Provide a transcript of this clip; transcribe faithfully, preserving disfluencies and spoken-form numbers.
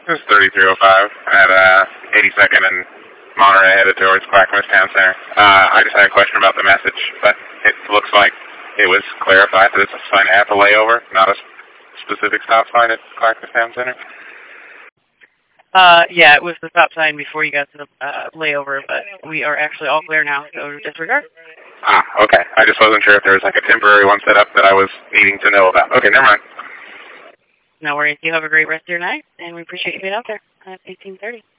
It was thirty-three oh five at uh, eighty-second and Monterey headed towards Clackamas Town Center. Uh, I just had a question about the message, but it looks like it was clarified that it's a sign at the layover, not a specific stop sign at Clackamas Town Center. Uh, yeah, it was the stop sign before you got to the uh, layover, but we are actually all clear now, so disregard. Ah, okay. I just wasn't sure if there was like a temporary one set up that I was needing to know about. Okay, never mind. No worries. You have a great rest of your night, and we appreciate you being out there at eighteen thirty.